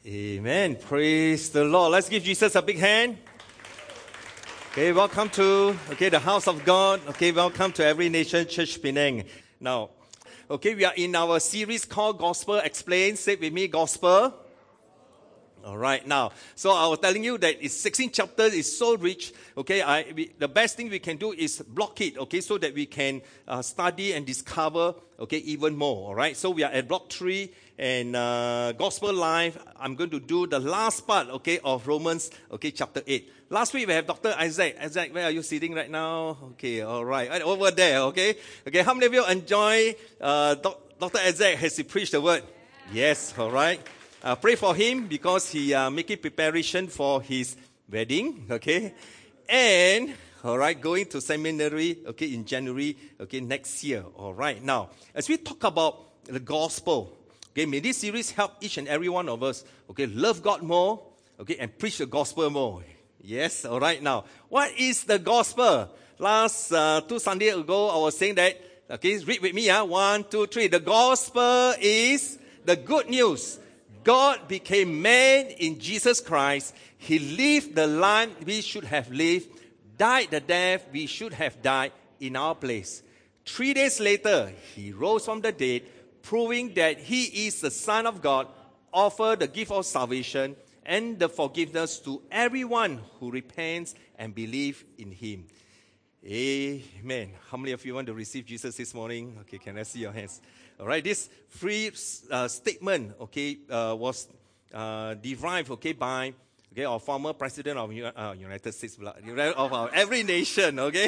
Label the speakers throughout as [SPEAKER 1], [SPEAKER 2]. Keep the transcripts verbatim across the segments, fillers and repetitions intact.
[SPEAKER 1] Amen. Praise the Lord. Let's give Jesus a big hand. Okay, welcome to okay the house of God. Okay, welcome to Every Nation Church Penang. Now, okay, we are in our series called Gospel Explained. Say it with me, Gospel. All right, now, so I was telling you that it's sixteen chapters, it's so rich, okay, I, we, the best thing we can do is block it, okay, so that we can uh, study and discover, okay, even more, all right. So we are at block three, and uh, Gospel Live, I'm going to do the last part, okay, of Romans, okay, chapter eight. Last week we have Doctor Isaac. Isaac, where are you sitting right now? Okay, all right, over there, okay. Okay, how many of you enjoy uh, Doctor Isaac as he preached the word? Yes, all right. Uh, pray for him because he uh, making preparation for his wedding, okay? And, all right, going to seminary, okay, in January, okay, next year, all right? Now, as we talk about the gospel, okay, may this series help each and every one of us, okay, love God more, okay, and preach the gospel more. Yes, all right, now, what is the gospel? Last uh, two Sundays ago, I was saying that, okay, read with me, uh, one, two, three. The gospel is the good news. God became man in Jesus Christ. He lived the life we should have lived, died the death we should have died in our place. Three days later, he rose from the dead, proving that he is the Son of God, offered the gift of salvation and the forgiveness to everyone who repents and believes in him. Amen. How many of you want to receive Jesus this morning? Okay, can I see your hands? All right, this free uh, statement, okay, uh, was uh, derived, okay, by okay our former president of uh, United States, of our Every Nation, okay.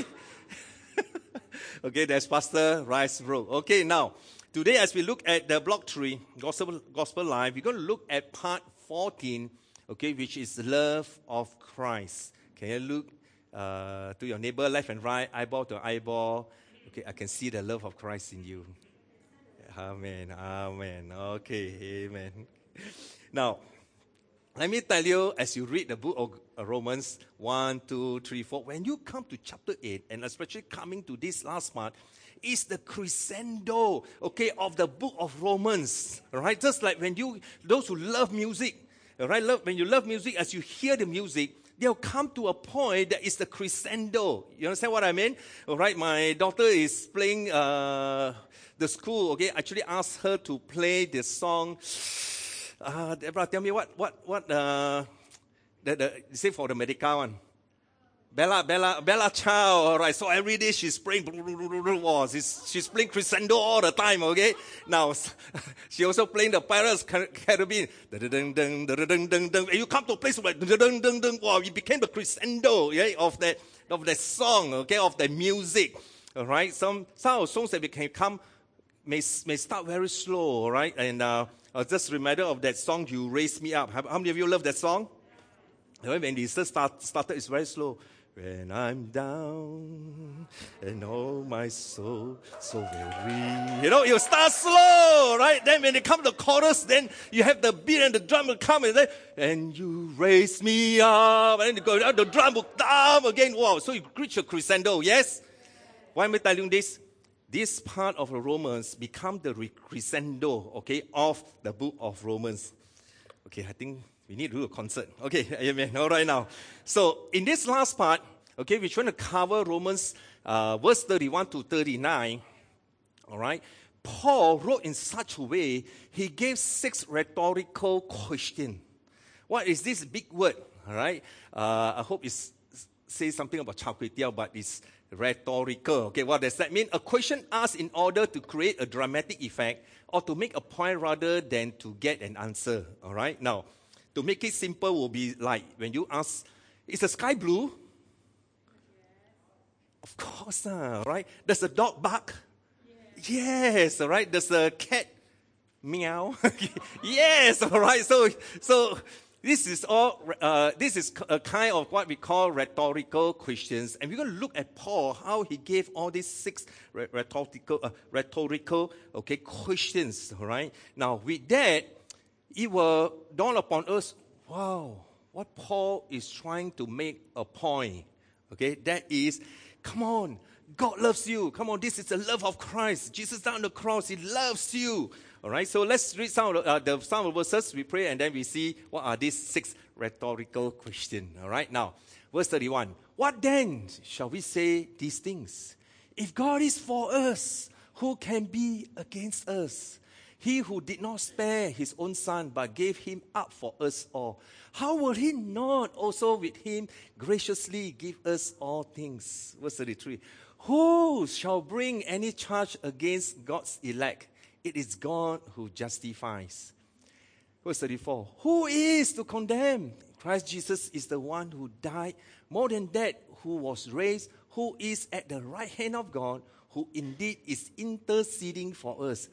[SPEAKER 1] Okay, that's Pastor Rice Bro. Okay, now today as we look at the block three, Gospel Gospel Live, we're going to look at part fourteen, okay, which is love of Christ. Can you look uh, to your neighbor, left and right, eyeball to eyeball? Okay, I can see the love of Christ in you. Amen, amen. Okay, amen. Now, let me tell you, as you read the book of Romans one, two, three, four, when you come to chapter eight, and especially coming to this last part, is the crescendo, okay, of the book of Romans, right? Just like when you, those who love music, right? Love, when you love music, as you hear the music, they'll come to a point that is the crescendo. You understand what I mean? All right, my daughter is playing uh, the school, okay, actually asked her to play the song. Uh, Deborah, tell me what, what, what, uh, the, the, say for the Medica one. Bella, Bella, Bella Ciao, all right. So every day she's playing, she's, she's playing crescendo all the time, okay? Now, she also playing the Pirates Caribbean. You come to a place like, wow, it became the crescendo, yeah, of that, of that song, okay, of the music, all right? Some, some of the songs that we can come, may, may start very slow, all right? And uh, I was just reminded of that song, You Raise Me Up. How, how many of you love that song? When it first start, started, it's very slow. When I'm down and oh my soul so weary. You know, you start slow, right? Then when it comes to the chorus, then you have the beat and the drum will come and then, and you raise me up. And then you go down, the drum will down again. Wow, so you reach a crescendo, yes? Why am I telling you this? This part of the Romans become the crescendo, okay, of the book of Romans. Okay, I think we need to do a concert. Okay, amen. All right now. So, in this last part, okay, we're trying to cover Romans uh, verse thirty-one to thirty-nine. All right. Paul wrote in such a way, he gave six rhetorical questions. What is this big word? All right. Uh, I hope it says something about char kway teow, but it's rhetorical. Okay, what does that mean? A question asked in order to create a dramatic effect or to make a point rather than to get an answer. All right. Now, to make it simple will be like when you ask, is the sky blue? Of course, uh, right? Does the dog bark? Yes, yes, all right. Does the cat meow? Yes, all right. So, so this is all. Uh, this is a kind of what we call rhetorical questions, and we're going to look at Paul how he gave all these six rhetorical, uh, rhetorical, okay, questions. All right. Now, with that, it will dawn upon us, wow, what Paul is trying to make a point, okay, that is, come on, God loves you. Come on, this is the love of Christ. Jesus died on the cross, He loves you. All right, so let's read some of the, uh, the, some of the verses. We pray and then we see what are these six rhetorical questions. All right, now, verse thirty-one. What then shall we say these things? If God is for us, who can be against us? He who did not spare his own son, but gave him up for us all, how will he not also with him graciously give us all things? Verse thirty-three. Who shall bring any charge against God's elect? It is God who justifies. Verse thirty-four. Who is to condemn? Christ Jesus is the one who died, more than that, who was raised, who is at the right hand of God, who indeed is interceding for us.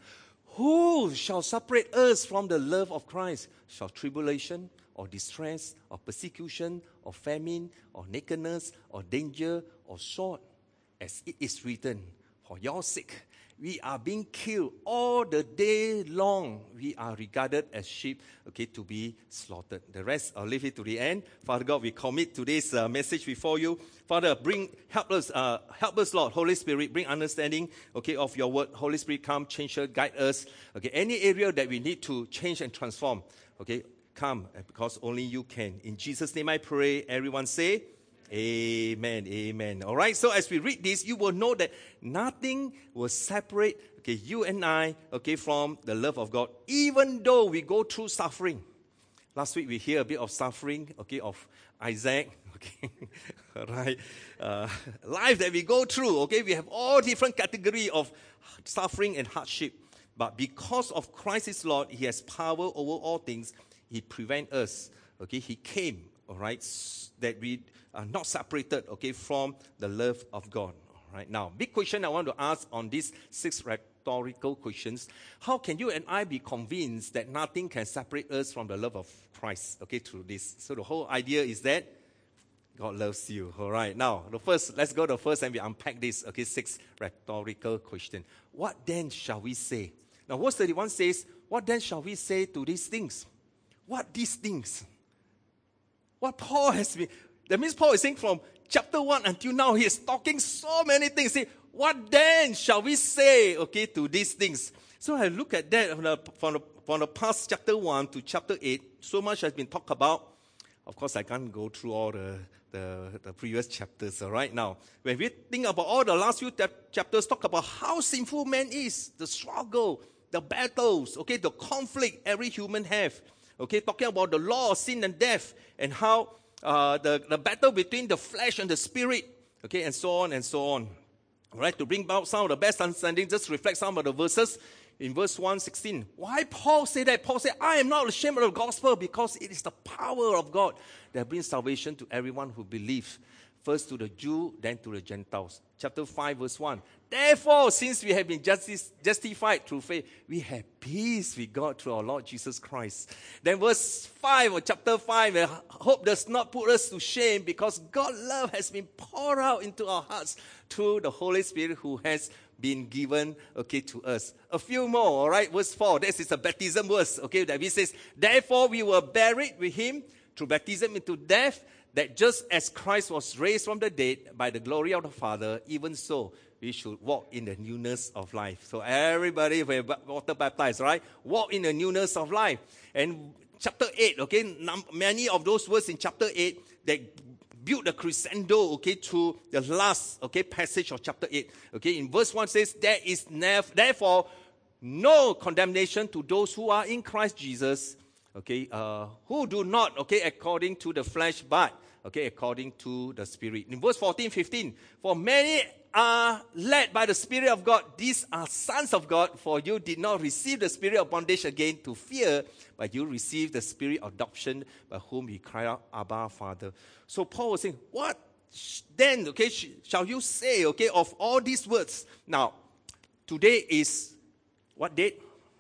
[SPEAKER 1] Who shall separate us from the love of Christ? Shall tribulation, or distress, or persecution, or famine, or nakedness, or danger, or sword? As it is written, for your sake, we are being killed all the day long. We are regarded as sheep, okay, to be slaughtered. The rest, I'll leave it to the end. Father God, we commit today's uh, message before you. Father, bring, help us, uh, help us, Lord. Holy Spirit, bring understanding, okay, of your word. Holy Spirit, come, change us, guide us. Okay, any area that we need to change and transform, okay, come, because only you can. In Jesus' name I pray. Everyone say, amen, amen. All right, so as we read this, you will know that nothing will separate, okay, you and I, okay, from the love of God, even though we go through suffering. Last week we hear a bit of suffering, okay, of Isaac, okay, all right, uh, life that we go through, okay, we have all different category of suffering and hardship. But because of Christ Lord, He has power over all things. He prevent us, okay, He came, all right, that we are not separated, okay, from the love of God. All right, now, big question I want to ask on these six rhetorical questions. How can you and I be convinced that nothing can separate us from the love of Christ, okay, through this? So the whole idea is that God loves you. All right, now, the first, let's go to the first and we unpack this, okay, six rhetorical question. What then shall we say? Now, verse thirty-one says, what then shall we say to these things? What these things? What Paul has been, that means Paul is saying from chapter one until now, he is talking so many things. Say, what then shall we say, okay, to these things? So I look at that from the, from the, from the past chapter one to chapter eight, so much has been talked about. Of course, I can't go through all the, the, the previous chapters, all right? Now, when we think about all the last few chapters, talk about how sinful man is, the struggle, the battles, okay, the conflict every human have. Okay, talking about the law of sin and death and how uh, the, the battle between the flesh and the spirit, okay, and so on and so on. All right, to bring about some of the best understanding, just reflect some of the verses in verse one sixteen. Why Paul say that? Paul said, I am not ashamed of the gospel because it is the power of God that brings salvation to everyone who believes. First to the Jew, then to the Gentiles. Chapter five, verse one. Therefore, since we have been justice, justified through faith, we have peace with God through our Lord Jesus Christ. Then verse five of chapter five, hope does not put us to shame because God's love has been poured out into our hearts through the Holy Spirit who has been given, okay, to us. A few more, all right, verse four. This is a baptism verse, okay, that we says, therefore we were buried with Him through baptism into death, that just as Christ was raised from the dead by the glory of the Father, even so we should walk in the newness of life. So everybody, we're water baptized, right? Walk in the newness of life. And chapter eight, okay, many of those words in chapter eight, that build the crescendo, okay, to the last, okay, passage of chapter eight. Okay, in verse one says, there is nev- therefore no condemnation to those who are in Christ Jesus, okay, uh, who do not, okay, according to the flesh, but, okay, according to the Spirit. In verse fourteen, fifteen, for many are led by the Spirit of God. These are sons of God, for you did not receive the spirit of bondage again to fear, but you received the spirit of adoption, by whom we cry out, Abba, Father. So Paul was saying, what then, okay, sh- shall you say, okay, of all these words? Now, today is, what date?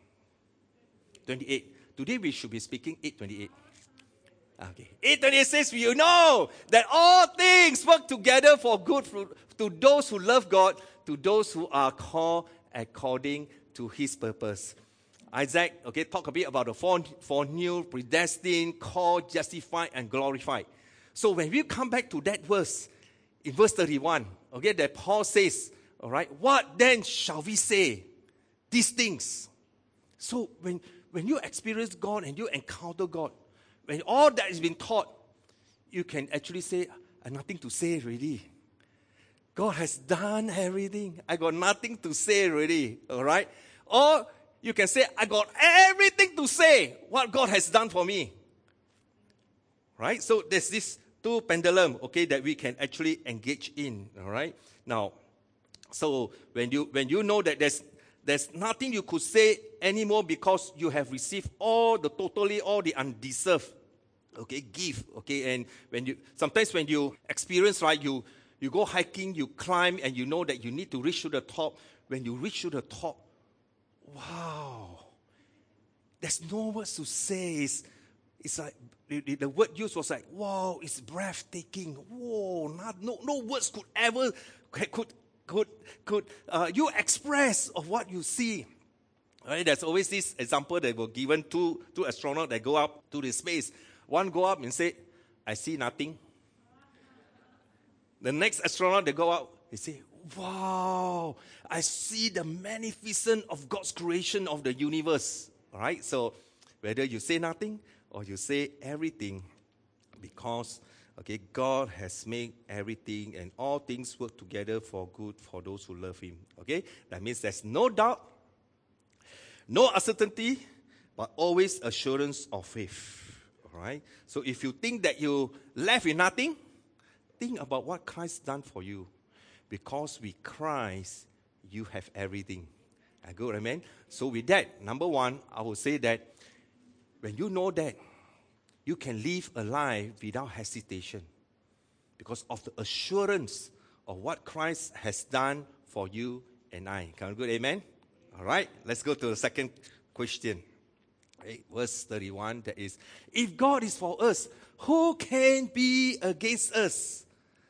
[SPEAKER 1] twenty-eight. Today we should be speaking eight twenty-eight. Okay. eight twenty-eight says, you know that all things work together for good for, to those who love God, to those who are called according to His purpose. Isaac, okay, talk a bit about the four, four new, predestined, called, justified, and glorified. So when we come back to that verse, in verse thirty-one, okay, that Paul says, all right, what then shall we say? These things. So when, when you experience God and you encounter God, when all that has been taught, you can actually say, I have nothing to say already. God has done everything. I got nothing to say already. All right? Or you can say, I got everything to say what God has done for me. Right? So there's this two pendulum, okay, that we can actually engage in. All right? Now, so when you when you know that there's there's nothing you could say anymore because you have received all the totally all the undeserved, okay, gift, okay, and when you sometimes when you experience, right, you you go hiking, you climb, and you know that you need to reach to the top. When you reach to the top, wow, there's no words to say. It's, it's like the, the word used was like, wow, it's breathtaking. Whoa, not, no no words could ever could could could uh, you express of what you see. Right? There's always this example that were given to two astronauts that go up to the space. One go up and say, I see nothing. The next astronaut, they go out, they say, wow, I see the magnificence of God's creation of the universe. All right? So whether you say nothing or you say everything, because, okay, God has made everything and all things work together for good for those who love Him. Okay? That means there's no doubt, no uncertainty, but always assurance of faith. All right? So if you think that you left with nothing, think about what Christ done for you. Because with Christ, you have everything. I go, amen? So with that, number one, I will say that when you know that, you can live a life without hesitation. Because of the assurance of what Christ has done for you and I. Can we go, amen? All right, let's go to the second question. Okay, verse thirty-one, that is, if God is for us, who can be against us?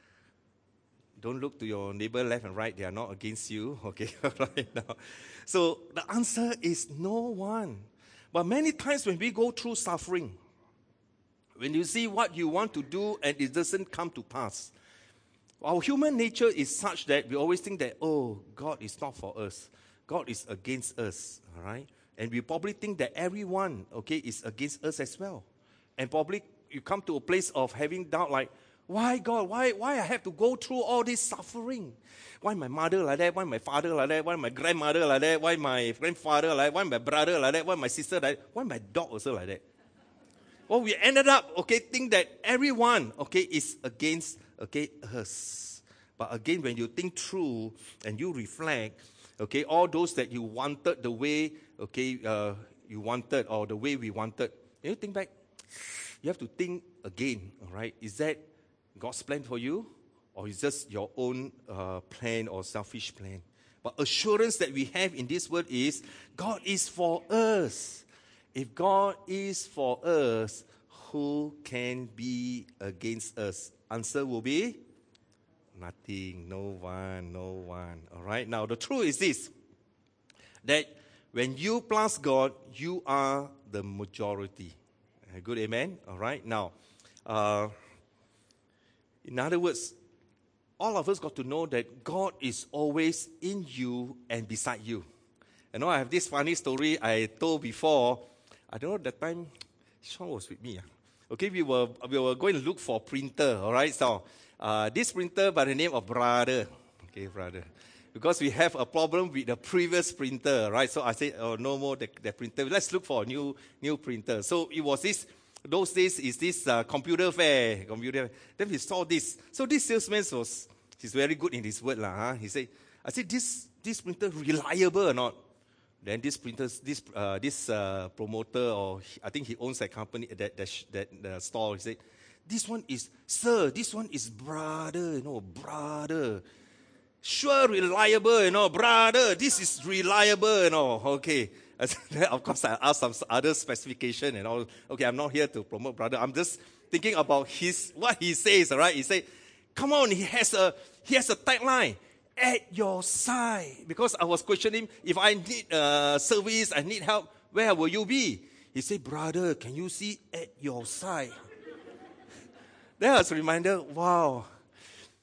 [SPEAKER 1] Don't look to your neighbor left and right. They are not against you. Okay, right now. So the answer is no one. But many times when we go through suffering, when you see what you want to do and it doesn't come to pass, our human nature is such that we always think that, oh, God is not for us. God is against us, all right? And we probably think that everyone, okay, is against us as well. And probably you come to a place of having doubt like, why God, why, why I have to go through all this suffering? Why my mother like that? Why my father like that? Why my grandmother like that? Why my grandfather like that? Why my brother like that? Why my sister like that? Why my dog also like that? Well, we ended up, okay, think that everyone, okay, is against, okay, us. But again, when you think through and you reflect, okay, all those that you wanted the way, okay, uh, you wanted or the way we wanted, and you think back, you have to think again, all right? Is that God's plan for you, or is just your own uh, plan or selfish plan? But assurance that we have in this word is, God is for us. If God is for us, who can be against us? Answer will be nothing, no one, no one. All right? Now, the truth is this, that when you plus God, you are the majority. Good, amen? All right? Now, uh, in other words, all of us got to know that God is always in you and beside you. You know, I have this funny story I told before. I don't know, that time, Sean was with me. Okay, we were we were going to look for a printer, all right? So, uh, this printer by the name of Brother. Okay, Brother. Because we have a problem with the previous printer, right? So I said, oh, no more the, the printer. Let's look for a new new printer. So it was this, those days is this uh, computer fair. Computer. Then we saw this. So this salesman was, he's very good in his word. Lah, huh? He said, I said, this this printer reliable or not? Then this printer, this uh, this uh, promoter, or he, I think he owns that company, that that, that uh, store, he said, this one is, sir, this one is Brother, you know, Brother. Sure, reliable, you know, Brother, this is reliable, you know, okay. Of course, I asked some other specification and all. Okay, I'm not here to promote Brother. I'm just thinking about his what he says, all right? He said, come on, he has a he has a tagline, at your side. Because I was questioning, if I need uh, service, I need help, where will you be? He said, Brother, can you see at your side? That was a reminder, wow.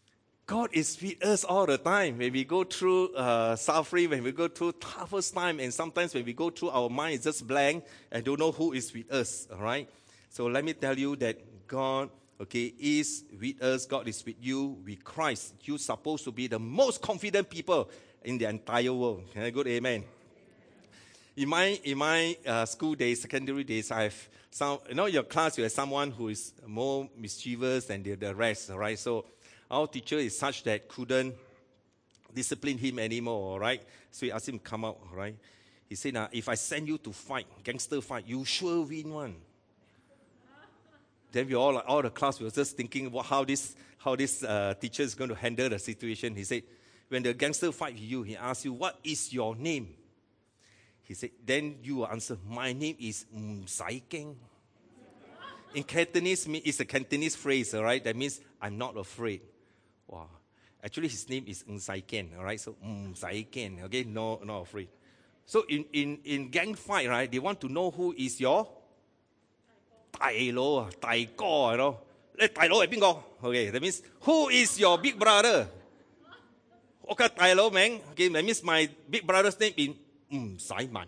[SPEAKER 1] God is with us all the time. When we go through uh, suffering, when we go through toughest time, and sometimes when we go through, our mind is just blank and don't know who is with us, all right? So let me tell you that God, okay, is with us. God is with you, with Christ. You're supposed to be the most confident people in the entire world. Can I go amen? In my in my uh, school days, secondary days, I have some, you know, your class, you have someone who is more mischievous than the, the rest, all right? So our teacher is such that couldn't discipline him anymore, all right? So he asked him to come out, all right? He said, now, if I send you to fight, gangster fight, you sure win one. Then we all, all the class, we were just thinking about how this, how this uh, teacher is going to handle the situation. He said, when the gangster fight with you, he asks you, what is your name? He said, then you will answer, my name is M Sai Keng. In Cantonese, it's a Cantonese phrase, all right? That means, I'm not afraid. Wow. Actually, his name is Ng Sai Ken, all right? So, M Sai Ken, okay? No, not afraid. So, in, in, in gang fight, right, they want to know who is your Tai Lo, Tai Go, you know? Tai Lo is bingo. Okay, that means, who is your big brother? Okay, Tai Lo, man. Okay, that means my big brother's name is Mm, Sai Man.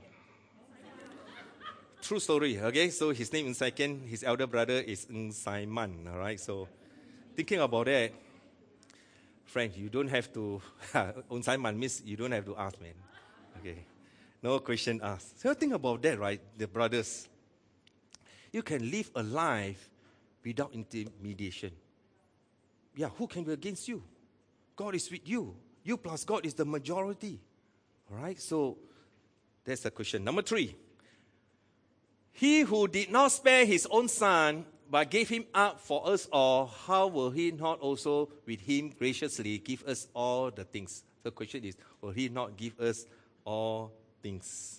[SPEAKER 1] True story, okay? So his name is Sai Ken, his elder brother is Ng Sai Man, all right? So thinking about that, friend, you don't have to, Ng Sai Man means you don't have to ask, man. Okay, no question asked. So think about that, right, the brothers. You can live a life without intimidation. Yeah, who can be against you? God is with you. You plus God is the majority, all right? So that's the question. Number three. He who did not spare his own son, but gave him up for us all, how will he not also with him graciously give us all the things? The question is, will he not give us all things?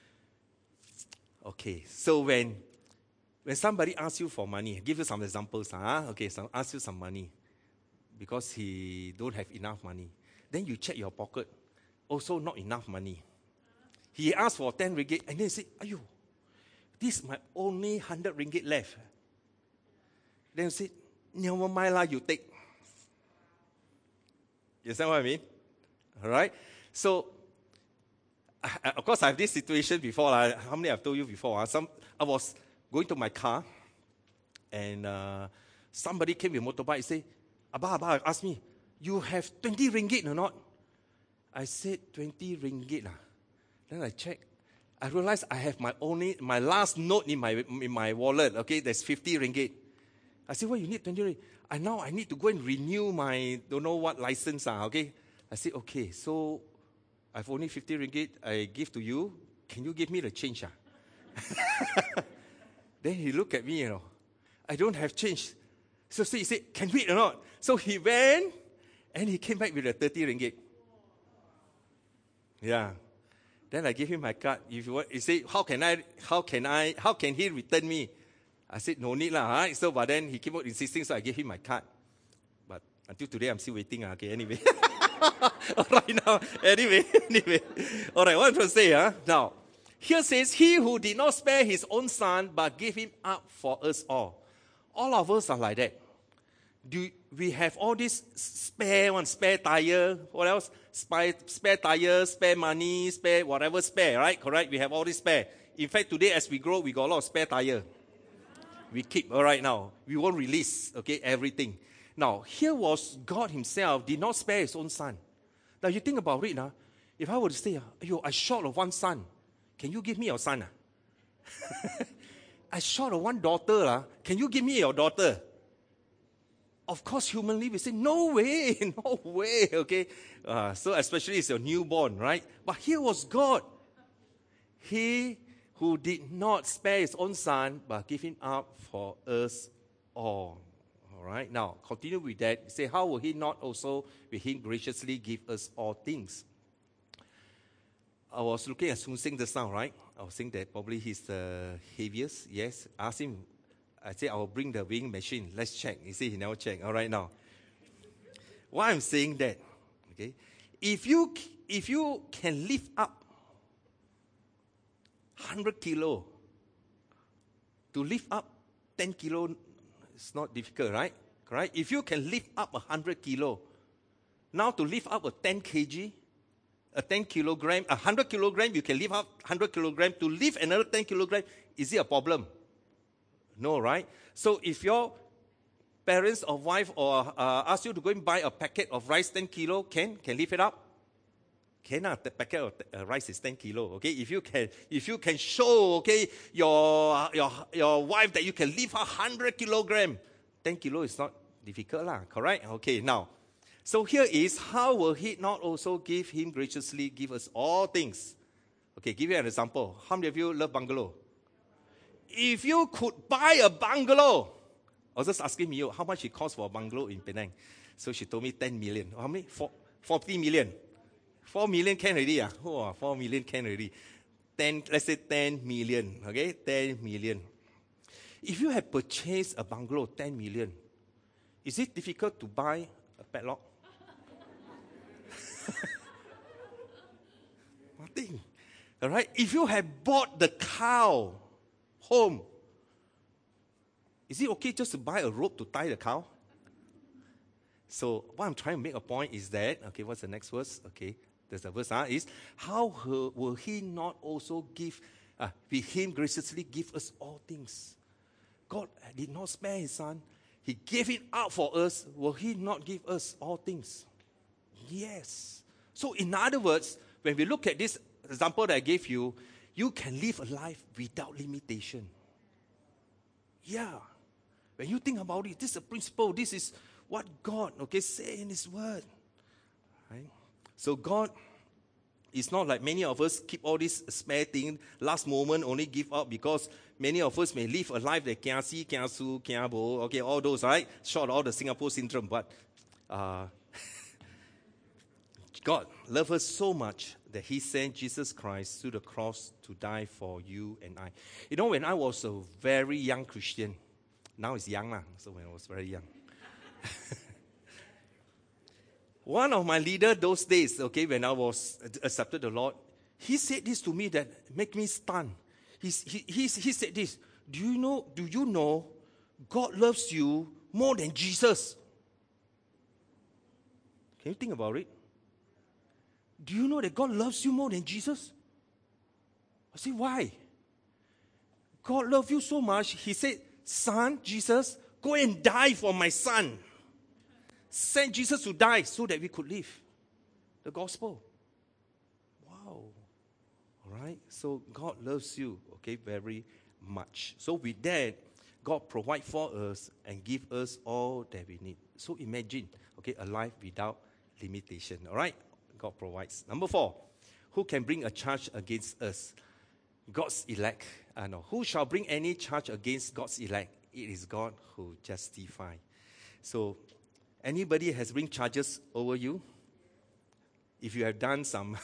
[SPEAKER 1] Okay, so when, when somebody asks you for money, give you some examples. Huh? Okay, so ask you some money because he don't have enough money. Then you check your pocket, also not enough money. He asked for ten ringgit, and then he said, ayo, this is my only one hundred ringgit left. Then he said, never mind lah, you take. You understand what I mean? All right? So, I, of course, I have this situation before. Uh, how many I've told you before? Uh, some, I was going to my car, and uh, somebody came with a motorbike and said, Abba, Abba, asked me, you have twenty ringgit or not? I said, twenty ringgit. Uh. Then I checked. I realized I have my only, my last note in my in my wallet. Okay, there's fifty ringgit. I said, well, you need twenty ringgit. And now I need to go and renew my don't know what license. Uh, okay. I said, okay, so I've only fifty ringgit. I give to you. Can you give me the change? Uh? Then he looked at me, you know. I don't have change. So, so he said, can we or not? So he went and he came back with a thirty ringgit. Yeah. Then I gave him my card. If you want, he said, how can I, how can I, how can he return me? I said, no need lah. Right? So, but then he kept on insisting, so I gave him my card. But until today, I'm still waiting. Uh, okay, anyway. All right, now, anyway, anyway. All right, what I'm trying to say, huh? Now, here says, he who did not spare his own son, but gave him up for us all. All of us are like that. Do we have all this spare one, spare tire, what else? Spare, spare tire, spare money, spare whatever spare, right? Correct? We have all this spare. In fact, today as we grow, we got a lot of spare tire. We keep, all right now. We won't release, okay, everything. Now, here was God himself did not spare his own son. Now, you think about it, now. If I were to say, yo, I short of one son, can you give me your son? Uh? I short of one daughter, uh, can you give me your daughter? Of course, humanly, we say, no way, no way, okay? Uh, so especially it's your newborn, right? But here was God. He who did not spare his own son, but gave him up for us all. All right? Now, continue with that. Say, how will he not also with him graciously give us all things? I was looking at Sun Sing just now, right? I was saying that probably he's the heaviest. Yes. Ask him. I say, I will bring the weighing machine. Let's check. He said he never checked. All right, now. Why I'm saying that, okay? If you, if you can lift up one hundred kilo, to lift up ten kilo, it's not difficult, right? Right? If you can lift up one hundred kilo, Now to lift up a ten kilograms, a ten kilogram, a one hundred kilogram, you can lift up one hundred kilogram. To lift another ten kilogram, is it a problem? No, right? So if your parents or wife or uh, ask you to go and buy a packet of rice ten kilo, can can lift it up? Cannot. The packet of uh, rice is ten kilo. Okay, if you can, if you can show, okay, your your your wife that you can lift her hundred kilogram, ten kilo is not difficult, lah. Correct? Okay, now, so here is how will He not also give Him graciously give us all things? Okay, give you an example. How many of you love bungalow? If you could buy a bungalow, I was just asking me how much it costs for a bungalow in Penang. So she told me ten million. How many? Four, forty million. Four million can already, ah. Oh, four million can already. Ten, let's say ten million, okay? Ten million. If you have purchased a bungalow, ten million, is it difficult to buy a padlock? Nothing. All right? If you have bought the cow home, is it okay just to buy a rope to tie the cow? So what I'm trying to make a point is that, okay, what's the next verse? Okay, there's a verse, huh, is how will He not also give, uh, with Him graciously give us all things? God did not spare His Son. He gave it out for us. Will He not give us all things? Yes. So in other words, when we look at this example that I gave you, you can live a life without limitation. Yeah. When you think about it, this is a principle. This is what God, okay, say in His Word. Right? So God is not like many of us keep all this spare thing, last moment only give up, because many of us may live a life that kia si, kia su, kia bo, okay, all those, right? Short of all the Singapore syndrome. But uh, God loved us so much that He sent Jesus Christ to the cross to die for you and I. You know, when I was a very young Christian, now it's young, lah, so when I was very young. One of my leaders those days, okay, when I was accepted the Lord, he said this to me that make me stunned. He, he, he, he said this, do you know, do you know God loves you more than Jesus? Can you think about it? Do you know that God loves you more than Jesus? I said, why? God loved you so much, He said, Son, Jesus, go and die for my son. Send Jesus to die so that we could live the gospel. Wow. All right. So God loves you, okay, very much. So with that, God provide for us and give us all that we need. So imagine, okay, a life without limitation. All right. God provides. Number four, who can bring a charge against us? God's elect. Uh, no. Who shall bring any charge against God's elect? It is God who justifies. So, anybody has bring charges over you? If you have done some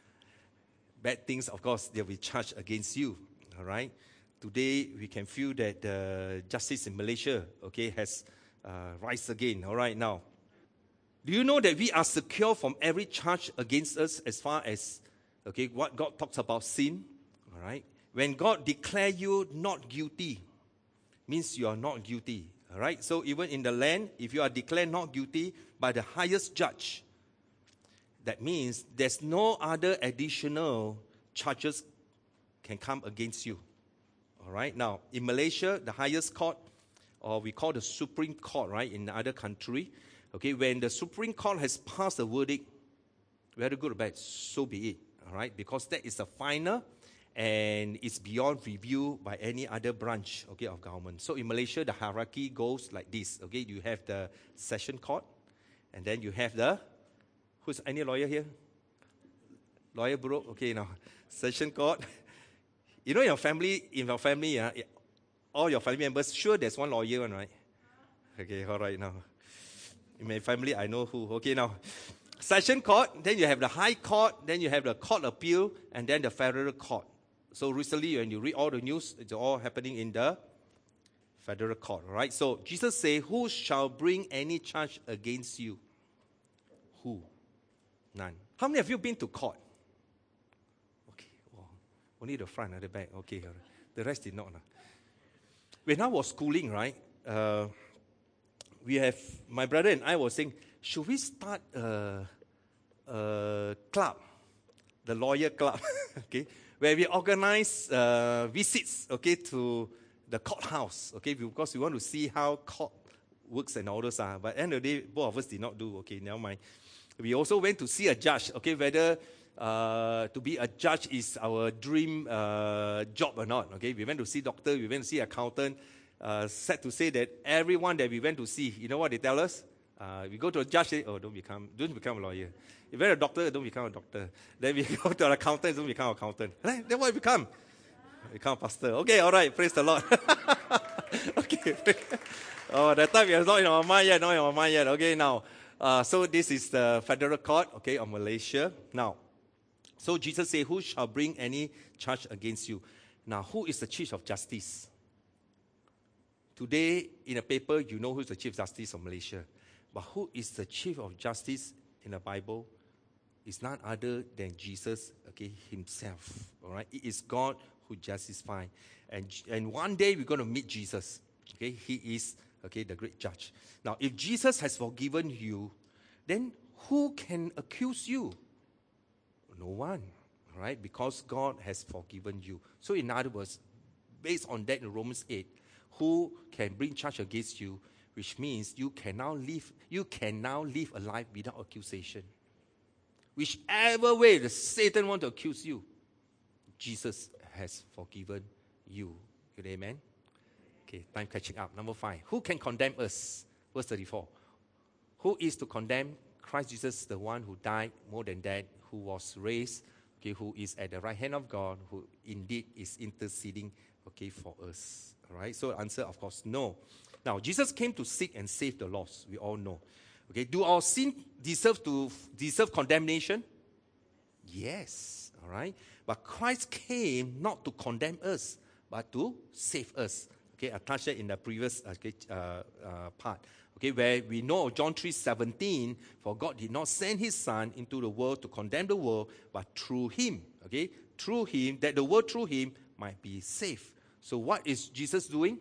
[SPEAKER 1] bad things, of course, there will be charge against you. All right. Today we can feel that the uh, justice in Malaysia, okay, has uh, rise again. All right. Now, do you know that we are secure from every charge against us as far as, okay, what God talks about sin? All right. When God declare you not guilty, means you are not guilty. All right. So even in the land, if you are declared not guilty by the highest judge, that means there's no other additional charges can come against you. All right. Now, in Malaysia, the highest court, or we call the Supreme Court, right, in other country, okay, when the Supreme Court has passed a verdict, whether good or bad, so be it. All right. Because that is the final, and it's beyond review by any other branch, okay, of government. So in Malaysia, the hierarchy goes like this, okay? You have the session court, and then you have the, who's any lawyer here? Lawyer bro? Okay, now, session court. You know your family, in your family, uh, all your family members, sure there's one lawyer, one, right? Okay, all right, now. In my family, I know who. Okay, now. Session court, then you have the high court, then you have the court appeal, and then the federal court. So recently, when you read all the news, it's all happening in the federal court, right? So Jesus said, who shall bring any charge against you? Who? None. How many of you been to court? Okay, oh, only the front and the back. Okay, the rest did not. When I was schooling, right, uh, we have, my brother and I were saying, should we start a, a club, the lawyer club, okay, where we organize uh, visits, okay, to the courthouse, okay, because we want to see how court works and all those are. But at the end of the day, both of us did not do, okay, never mind. We also went to see a judge, okay, whether uh, to be a judge is our dream uh, job or not, okay. We went to see doctor, we went to see accountant. Uh, sad to say that everyone that we went to see, you know what they tell us? Uh, we go to a judge, say, oh, don't become, don't become a lawyer. If you're a doctor, don't become a doctor. Then we go to an accountant, don't become an accountant. Then what you become? Become a pastor. Okay, all right, praise the Lord. Okay. Oh, that time it's not in our mind yet, not in our mind yet. Okay, now, uh, so this is the federal court, okay, of Malaysia. Now, so Jesus said, who shall bring any charge against you? Now, who is the Chief of Justice? Today, in a paper, you know who is the Chief Justice of Malaysia. But who is the Chief of Justice in the Bible? It's none other than Jesus, okay, himself. All right, it is God who justifies. And, and one day we're going to meet Jesus. Okay, he is, okay, the great judge. Now, if Jesus has forgiven you, then who can accuse you? No one, all right, because God has forgiven you. So in other words, based on that in Romans eight, who can bring charge against you, which means you can now live, you can now live a life without accusation. Whichever way the Satan wants to accuse you, Jesus has forgiven you. Good, amen? Okay, time catching up. Number five. Who can condemn us? Verse thirty-four. Who is to condemn? Christ Jesus, the one who died, more than that, who was raised, okay, who is at the right hand of God, who indeed is interceding, okay, for us. All right, so the answer, of course, no. Now, Jesus came to seek and save the lost. We all know. Okay, do our sin deserve to deserve condemnation? Yes. All right. But Christ came not to condemn us, but to save us. Okay, I touched that in the previous okay, uh, uh, part. Okay, where we know John three seventeen, for God did not send his Son into the world to condemn the world, but through him, okay, through him, that the world through him might be saved. So what is Jesus doing?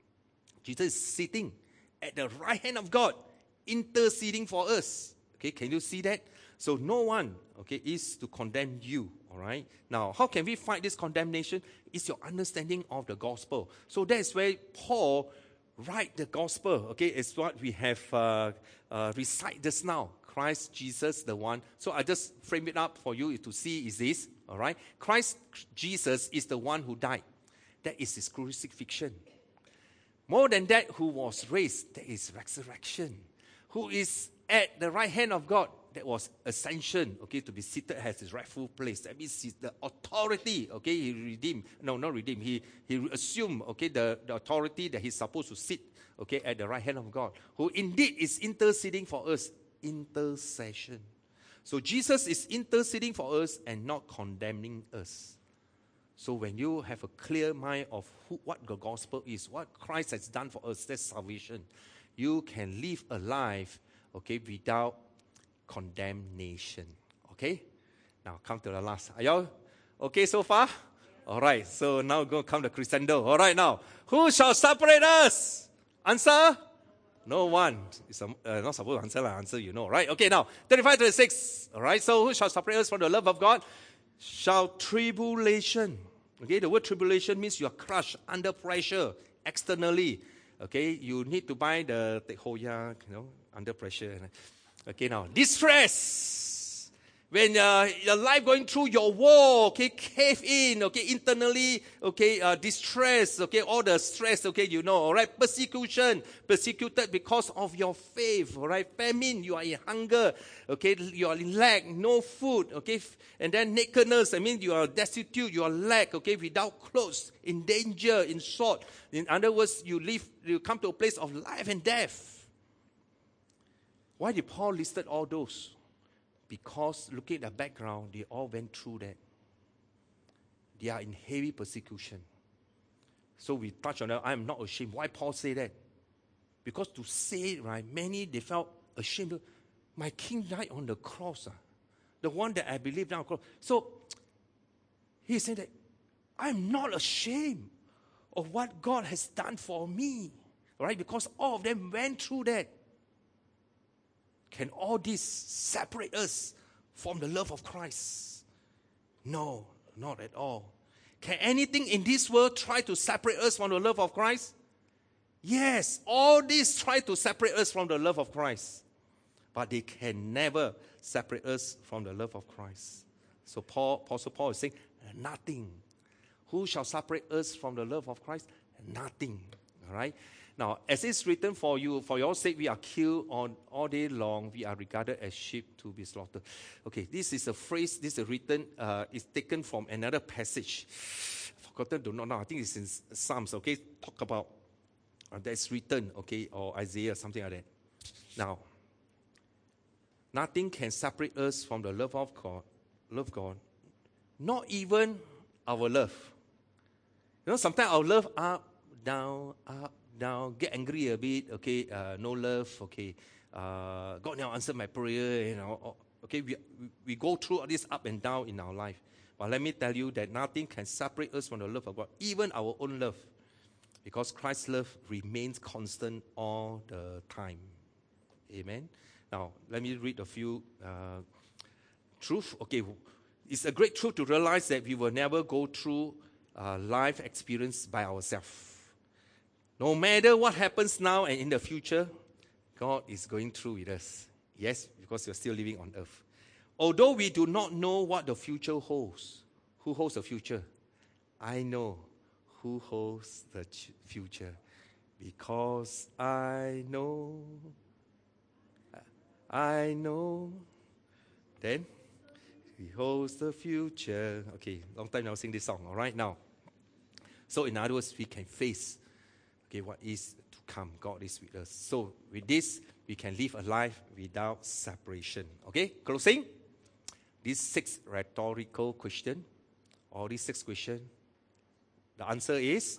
[SPEAKER 1] Jesus is sitting at the right hand of God, interceding for us. Okay, can you see that? So no one, okay, is to condemn you, all right? Now, how can we fight this condemnation? It's your understanding of the gospel. So that's where Paul write the gospel, okay? It's what we have uh, uh, recite just now. Christ Jesus, the one. So I just frame it up for you to see is this, all right? Christ Jesus is the one who died. That is his crucifixion. More than that, who was raised, that is resurrection. Who is at the right hand of God, that was ascension, okay, to be seated as his rightful place. That means he's the authority, okay, he redeemed, no, not redeemed, he, he assumed, okay, the, the authority that he's supposed to sit, okay, at the right hand of God, who indeed is interceding for us, intercession. So Jesus is interceding for us and not condemning us. So when you have a clear mind of who, what the gospel is, what Christ has done for us, that's salvation, you can live a life, okay, without condemnation. Okay? Now come to the last. Are y'all okay so far? All right. So now go come to crescendo. All right now. Who shall separate us? Answer? No one. It's a, uh, not supposed to answer. Like answer you know. Right? Okay now. thirty-five, thirty-six. All right. So who shall separate us from the love of God? Shall tribulation. Okay. The word tribulation means you are crushed under pressure externally. Okay. You need to buy the tehoya, you know, under pressure. Okay, now, distress. When uh, your life going through your war, okay, cave in, okay, internally, okay, uh, distress, okay, all the stress, okay, you know, all right, persecution, persecuted because of your faith, all right, famine, you are in hunger, okay, you are in lack, no food, okay, and then nakedness, I mean, you are destitute, you are lack, okay, without clothes, in danger, in short. In other words, you live, you come to a place of life and death. Why did Paul listed all those? Because looking at the background, they all went through that. They are in heavy persecution. So we touch on that. I am not ashamed. Why Paul say that? Because to say, right, many, they felt ashamed. My king died on the cross. Ah. The one that I believe now on the cross. So he said that, I'm not ashamed of what God has done for me. Right? Because all of them went through that. Can all this separate us from the love of Christ? No, not at all. Can anything in this world try to separate us from the love of Christ? Yes, all this try to separate us from the love of Christ. But they can never separate us from the love of Christ. So Paul, Apostle Paul is saying, nothing. Who shall separate us from the love of Christ? Nothing. All right? Now, as it's written for you, for your sake, we are killed on all day long. We are regarded as sheep to be slaughtered. Okay, this is a phrase, this is written, uh, is taken from another passage. Forgotten, do not know. I think it's in Psalms, okay? Talk about, uh, that's written, okay, or Isaiah, something like that. Now, nothing can separate us from the love of God, love God. Not even our love. You know, sometimes our love up, down, up, down, get angry a bit, okay, uh, no love, okay, uh, God now answer my prayer, you know, okay, we, we go through all this up and down in our life. But let me tell you that nothing can separate us from the love of God, even our own love, because Christ's love remains constant all the time. Amen. Now, let me read a few uh, truths. Okay, it's a great truth to realize that we will never go through uh, life experience by ourselves. No matter what happens now and in the future, God is going through with us. Yes, because we're still living on earth. Although we do not know what the future holds. Who holds the future? I know who holds the ch- future. Because I know, I know. Then, He holds the future. Okay, long time now sing this song. All right, now. So in other words, we can face okay, what is to come. God is with us. So with this, we can live a life without separation. Okay, closing. These six rhetorical questions, all these six questions, the answer is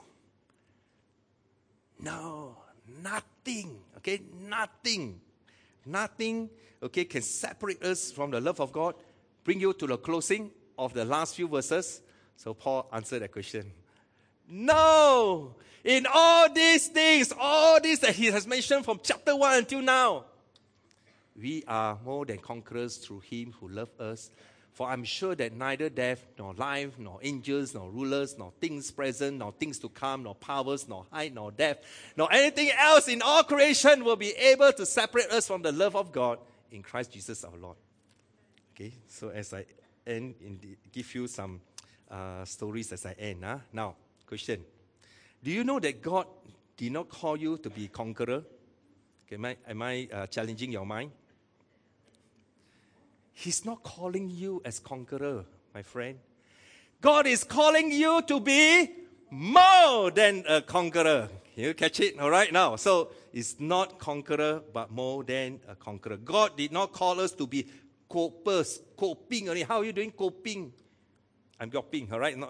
[SPEAKER 1] no, nothing. Okay, nothing. Nothing, okay, can separate us from the love of God. Bring you to the closing of the last few verses. So Paul answered that question. No! In all these things, all this that he has mentioned from chapter one until now, we are more than conquerors through him who loved us. For I'm sure that neither death, nor life, nor angels, nor rulers, nor things present, nor things to come, nor powers, nor height, nor depth, nor anything else in all creation will be able to separate us from the love of God in Christ Jesus our Lord. Okay, so as I end, in the, give you some uh, stories as I end. Huh? Now, question. Do you know that God did not call you to be a conqueror? Okay, am I, am I uh, challenging your mind? He's not calling you as conqueror, my friend. God is calling you to be more than a conqueror. Can you catch it? All right, now. So, it's not conqueror, but more than a conqueror. God did not call us to be copers, coping. How are you doing coping? I'm coping, all right? No.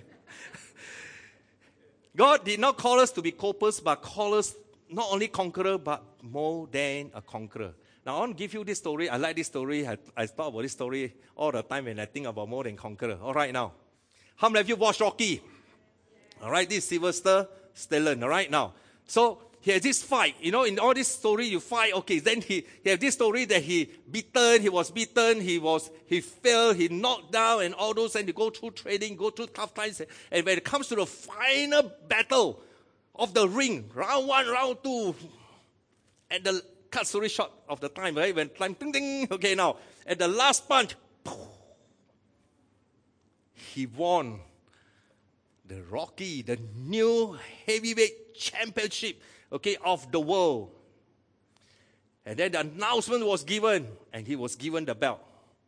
[SPEAKER 1] God did not call us to be copers, but call us not only conqueror, but more than a conqueror. Now, I want to give you this story. I like this story. I, I talk about this story all the time when I think about more than conqueror. All right, now. How many of you watched Rocky? All right, this is Sylvester Stallone. All right, now. So, he has this fight. You know, in all this story, you fight. Okay, then he, he has this story that he beaten, he was beaten, he was, he fell, he knocked down, and all those, and he go through training, go through tough times. And when it comes to the final battle of the ring, round one, round two, and the cut story short of the time, right? When time, ding, ding, okay, now, at the last punch, he won the Rocky, the new heavyweight championship, okay, of the world. And then the announcement was given, and he was given the belt.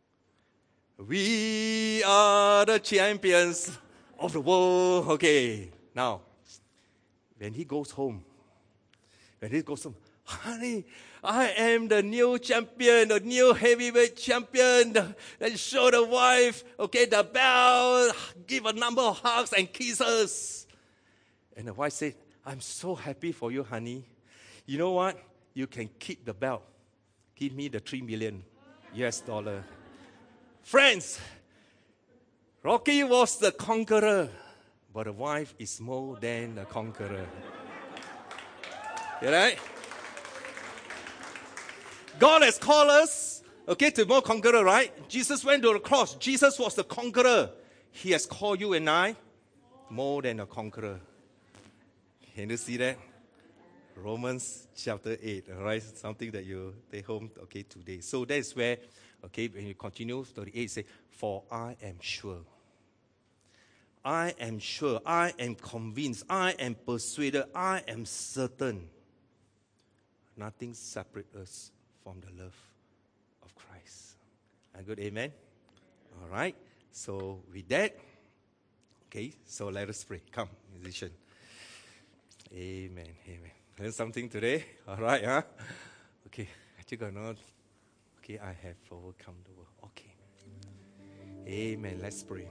[SPEAKER 1] We are the champions of the world. Okay, now, when he goes home, when he goes home, honey, I am the new champion, the new heavyweight champion. And show the wife, okay, the belt, give a number of hugs and kisses. And the wife said, I'm so happy for you, honey. You know what? You can keep the belt. Give me the three million U S dollar. Friends, Rocky was the conqueror, but the wife is more than the conqueror. You right? God has called us, okay, to be more conqueror, right? Jesus went to the cross. Jesus was the conqueror. He has called you and I more than a conqueror. Can you see that? Romans chapter eight, all right? Something that you take home, okay, today. So that is where, okay, when you continue, thirty-eight, say, for I am sure. I am sure, I am convinced, I am persuaded, I am certain. Nothing separates us from the love of Christ. A good amen? All right. So with that, okay, so let us pray. Come, musician. Amen, amen. Learn something today? All right, huh? Okay, I think I know. Okay, I have overcome the world. Okay. Amen. Let's pray.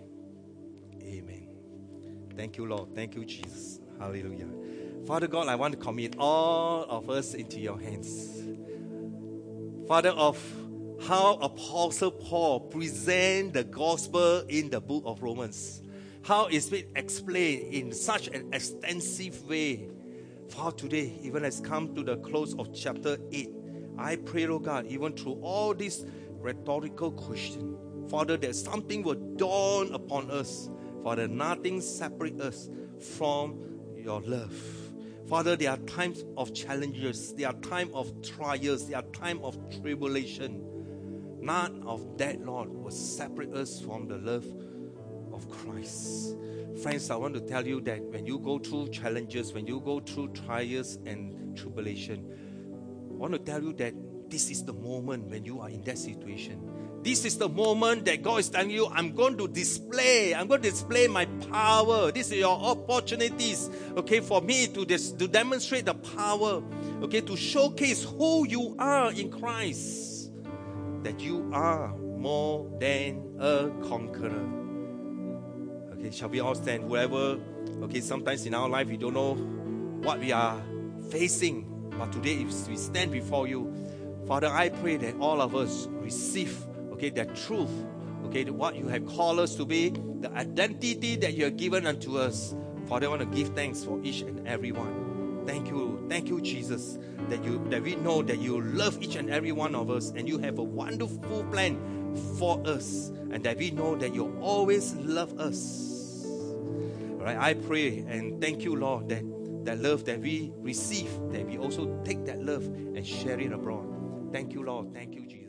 [SPEAKER 1] Amen. Thank you, Lord. Thank you, Jesus. Hallelujah. Father God, I want to commit all of us into your hands. Father, of how Apostle Paul present the gospel in the book of Romans. How is it explained in such an extensive way? For today, even as come to the close of chapter eight, I pray, Lord God, even through all these rhetorical questions, Father, that something will dawn upon us. Father, nothing separates us from your love. Father, there are times of challenges, there are times of trials, there are times of tribulation. None of that, Lord, will separate us from the love of Christ. Friends, I want to tell you that when you go through challenges, when you go through trials and tribulation, I want to tell you that this is the moment when you are in that situation. This is the moment that God is telling you, I'm going to display, I'm going to display my power. These are your opportunities, okay, for me to, dis- to demonstrate the power, okay, to showcase who you are in Christ. That you are more than a conqueror. Okay, shall we all stand? Whoever, okay, sometimes in our life we don't know what we are facing. But today if we stand before you, Father, I pray that all of us receive, okay, that truth, okay, what you have called us to be, the identity that you have given unto us. Father, I want to give thanks for each and every one. Thank you, thank you, Jesus, that you that we know that you love each and every one of us, and you have a wonderful plan for us, and that we know that you always love us. All right, I pray and thank you, Lord, that that love that we receive, that we also take that love and share it abroad. Thank you, Lord. Thank you, Jesus.